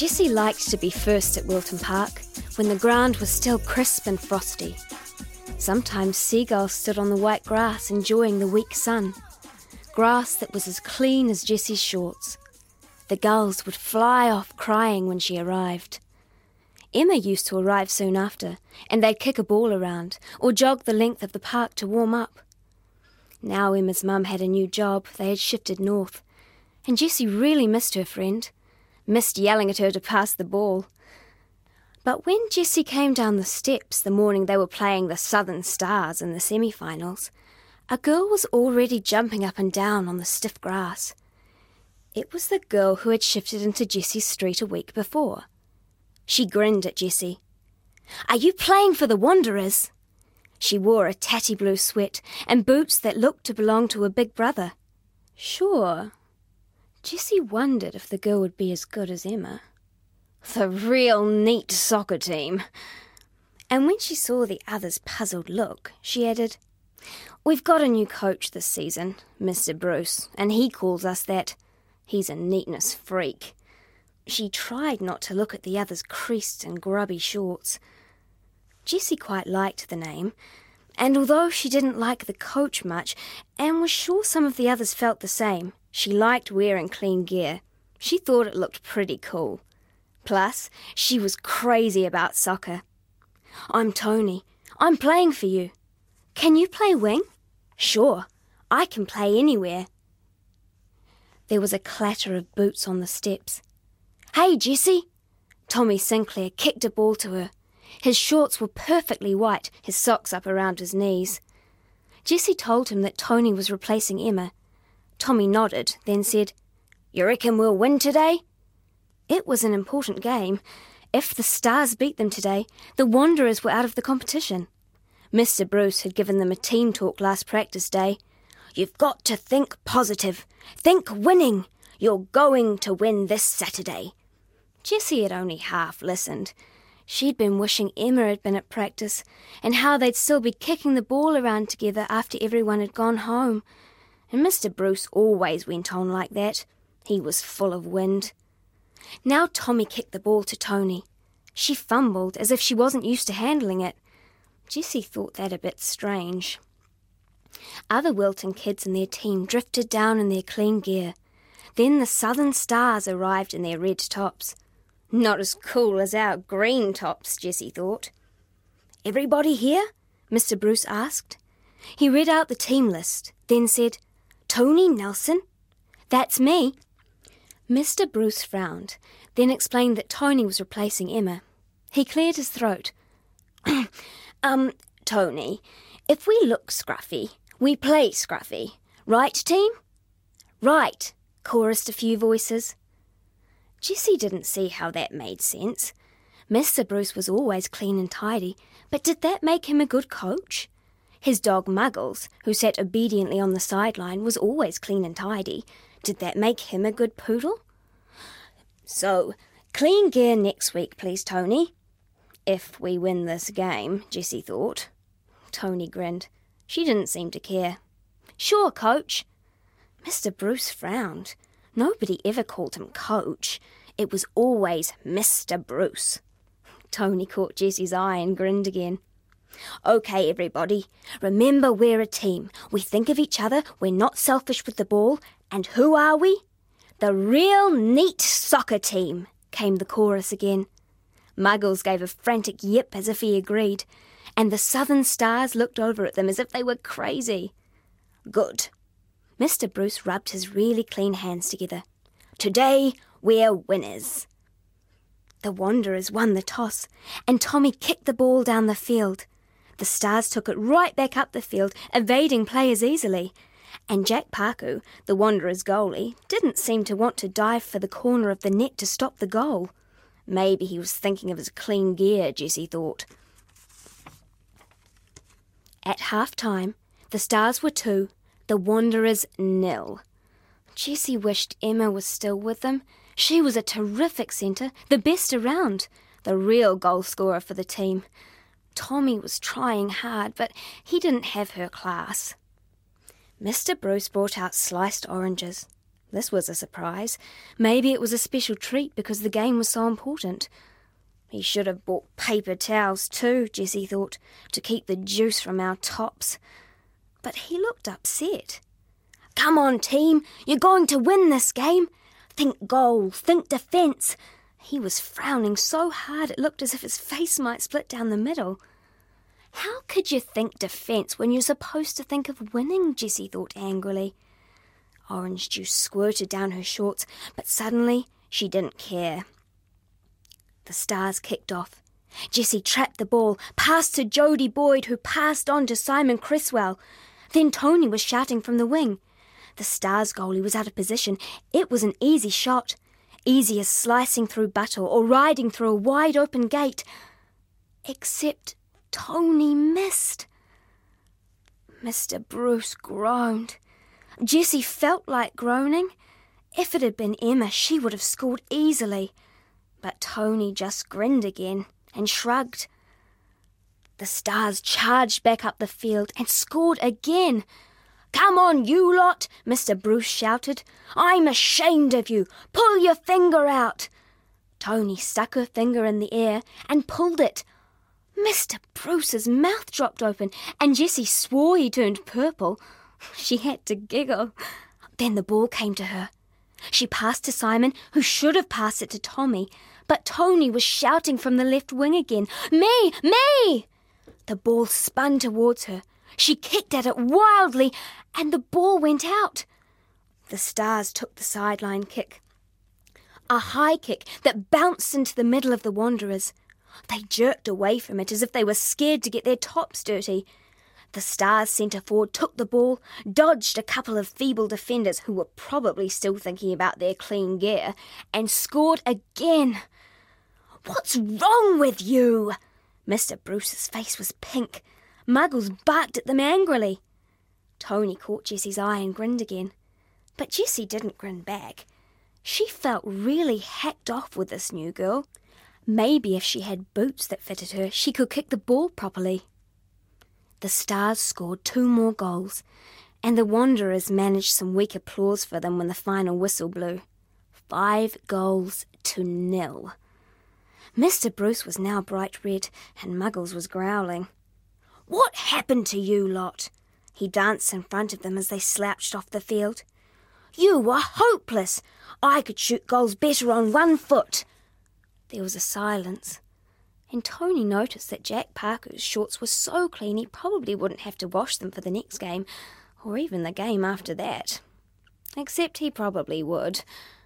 Jessie liked to be first at Wilton Park when the ground was still crisp and frosty. Sometimes seagulls stood on the white grass enjoying the weak sun, grass that was as clean as Jessie's shorts. The gulls would fly off crying when she arrived. Emma used to arrive soon after, and they'd kick a ball around or jog the length of the park to warm up. Now Emma's mum had a new job, they had shifted north, and Jessie really missed her friend, missed yelling at her to pass the ball. But when Jessie came down the steps the morning they were playing the Southern Stars in the semi-finals, a girl was already jumping up and down on the stiff grass. It was the girl who had shifted into Jessie's street a week before. She grinned at Jessie. "Are you playing for the Wanderers?" She wore a tatty blue sweat and boots that looked to belong to a big brother. Sure. Jessie wondered if the girl would be as good as Emma. The real neat soccer team. And when she saw the other's puzzled look, she added, "We've got a new coach this season, Mr. Bruce, and he calls us that. He's a neatness freak." She tried not to look at the other's creased and grubby shorts. Jessie quite liked the name, and although she didn't like the coach much, and was sure some of the others felt the same, she liked wearing clean gear. She thought it looked pretty cool. Plus, she was crazy about soccer. "I'm Tony. I'm playing for you. Can you play wing?" "Sure. I can play anywhere." There was a clatter of boots on the steps. "Hey, Jessie!" Tommy Sinclair kicked a ball to her. His shorts were perfectly white, his socks up around his knees. Jessie told him that Tony was replacing Emma. Tommy nodded, then said, "You reckon we'll win today?" It was an important game. If the Stars beat them today, the Wanderers were out of the competition. Mr. Bruce had given them a team talk last practice day. "You've got to think positive. Think winning. You're going to win this Saturday." Jessie had only half listened. She'd been wishing Emma had been at practice, and how they'd still be kicking the ball around together after everyone had gone home. And Mr. Bruce always went on like that. He was full of wind. Now Tommy kicked the ball to Tony. She fumbled as if she wasn't used to handling it. Jessie thought that a bit strange. Other Wilton kids and their team drifted down in their clean gear. Then the Southern Stars arrived in their red tops. Not as cool as our green tops, Jessie thought. "Everybody here?" Mr. Bruce asked. He read out the team list, then said, "Tony Nelson?" "That's me." Mr. Bruce frowned, then explained that Tony was replacing Emma. He cleared his throat. Tony, if we look scruffy, we play scruffy. Right, team?" "Right," chorused a few voices. Jessie didn't see how that made sense. Mr. Bruce was always clean and tidy, but did that make him a good coach? His dog Muggles, who sat obediently on the sideline, was always clean and tidy. Did that make him a good poodle? "So, clean gear next week, please, Tony." "If we win this game," Jessie thought. Tony grinned. She didn't seem to care. "Sure, coach." Mr. Bruce frowned. Nobody ever called him coach. It was always Mr. Bruce. Tony caught Jessie's eye and grinned again. "OK, everybody. Remember, we're a team. We think of each other. We're not selfish with the ball. And who are we?" "The real neat soccer team," came the chorus again. Muggles gave a frantic yip as if he agreed, and the Southern Stars looked over at them as if they were crazy. "Good." Mr. Bruce rubbed his really clean hands together. "Today, we're winners." The Wanderers won the toss, and Tommy kicked the ball down the field. The Stars took it right back up the field, evading players easily. And Jack Parku, the Wanderers' goalie, didn't seem to want to dive for the corner of the net to stop the goal. Maybe he was thinking of his clean gear, Jessie thought. At half-time, the Stars were 2, the Wanderers 0. Jessie wished Emma was still with them. She was a terrific centre, the best around, the real goal scorer for the team. Tommy was trying hard, but he didn't have her class. Mr. Bruce brought out sliced oranges. This was a surprise. Maybe it was a special treat because the game was so important. He should have bought paper towels too, Jessie thought, to keep the juice from our tops. But he looked upset. Come on, team, you're going to win this game. Think goal, think defence. He was frowning so hard it looked as if his face might split down the middle. How could you think defence when you're supposed to think of winning, Jessie thought angrily. Orange juice squirted down her shorts, but suddenly she didn't care. The Stars kicked off. Jessie trapped the ball, passed to Jodie Boyd, who passed on to Simon Cresswell. Then Tony was shouting from the wing. The Stars goalie was out of position. It was an easy shot, easy as slicing through butter or riding through a wide-open gate. Except Tony missed. Mr. Bruce groaned. Jessie felt like groaning. If it had been Emma, she would have scored easily. But Tony just grinned again and shrugged. The Stars charged back up the field and scored again. Come on, you lot, Mr. Bruce shouted. I'm ashamed of you. Pull your finger out. Tony stuck her finger in the air and pulled it. Mr. Bruce's mouth dropped open and Jessie swore he turned purple. She had to giggle. Then the ball came to her. She passed to Simon, who should have passed it to Tommy, but Tony was shouting from the left wing again, Me! Me! The ball spun towards her. She kicked at it wildly, and the ball went out. The Stars took the sideline kick. A high kick that bounced into the middle of the Wanderers. They jerked away from it as if they were scared to get their tops dirty. The Stars centre forward took the ball, dodged a couple of feeble defenders who were probably still thinking about their clean gear, and scored again. What's wrong with you? Mr. Bruce's face was pink. Muggles barked at them angrily. Tony caught Jessie's eye and grinned again. But Jessie didn't grin back. She felt really hacked off with this new girl. Maybe if she had boots that fitted her, she could kick the ball properly. The Stars scored 2 more goals, and the Wanderers managed some weak applause for them when the final whistle blew. 5-0. Mr. Bruce was now bright red, and Muggles was growling. What happened to you lot? He danced in front of them as they slouched off the field. You were hopeless. I could shoot goals better on 1 foot. There was a silence, and Tony noticed that Jack Parker's shorts were so clean he probably wouldn't have to wash them for the next game, or even the game after that. Except he probably would.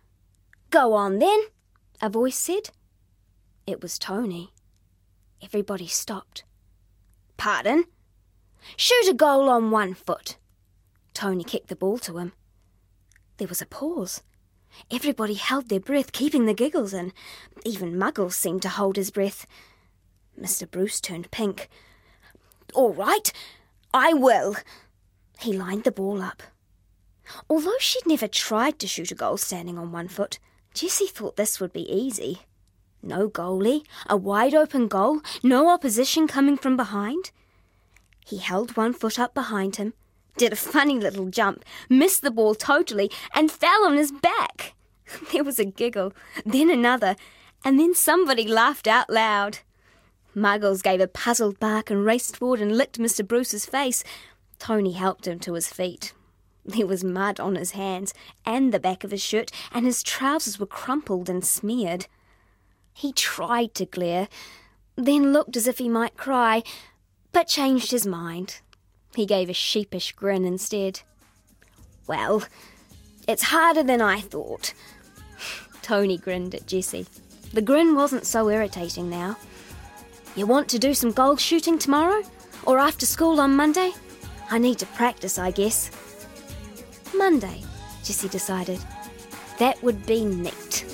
Go on then, a voice said. It was Tony. Everybody stopped. Pardon? Shoot a goal on 1 foot. Tony kicked the ball to him. There was a pause. Everybody held their breath, keeping the giggles in. Even Muggles seemed to hold his breath. Mr. Bruce turned pink. All right, I will. He lined the ball up. Although she'd never tried to shoot a goal standing on 1 foot, Jessie thought this would be easy. No goalie, a wide-open goal, no opposition coming from behind. He held 1 foot up behind him, did a funny little jump, missed the ball totally, and fell on his back. There was a giggle, then another, and then somebody laughed out loud. Muggles gave a puzzled bark and raced forward and licked Mr. Bruce's face. Tony helped him to his feet. There was mud on his hands and the back of his shirt, and his trousers were crumpled and smeared. He tried to glare, then looked as if he might cry, but changed his mind. He gave a sheepish grin instead. Well, it's harder than I thought. Tony grinned at Jessie. The grin wasn't so irritating now. You want to do some goal shooting tomorrow? Or after school on Monday? I need to practice, I guess. Monday, Jessie decided. That would be neat.